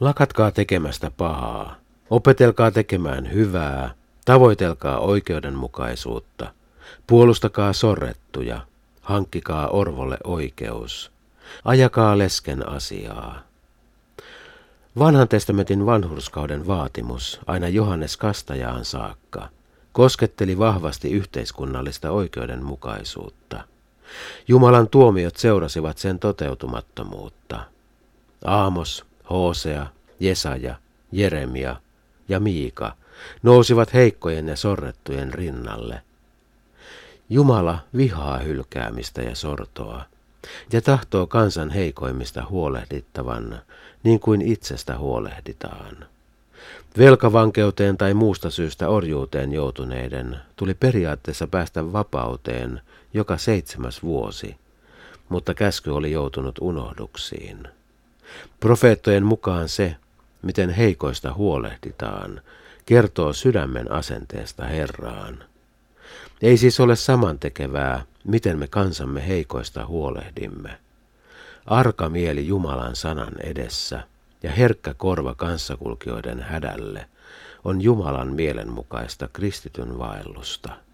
Lakatkaa tekemästä pahaa, opetelkaa tekemään hyvää, tavoitelkaa oikeudenmukaisuutta, puolustakaa sorrettuja, hankkikaa orvolle oikeus, ajakaa lesken asiaa. Vanhan testamentin vanhurskauden vaatimus aina Johannes Kastajaan saakka kosketteli vahvasti yhteiskunnallista oikeudenmukaisuutta. Jumalan tuomiot seurasivat sen toteutumattomuutta. Aamos, Hosea, Jesaja, Jeremia ja Miika nousivat heikkojen ja sorrettujen rinnalle. Jumala vihaa hylkäämistä ja sortoa ja tahtoo kansan heikoimmista huolehdittavan niin kuin itsestä huolehditaan. Velkavankeuteen tai muusta syystä orjuuteen joutuneiden tuli periaatteessa päästä vapauteen joka 7. vuosi, mutta käsky oli joutunut unohduksiin. Profeettojen mukaan se, miten heikoista huolehditaan, kertoo sydämen asenteesta Herraan. Ei siis ole samantekevää, miten me kansamme heikoista huolehdimme. Arka mieli Jumalan sanan edessä ja herkkä korva kanssakulkijoiden hädälle on Jumalan mielenmukaista kristityn vaellusta.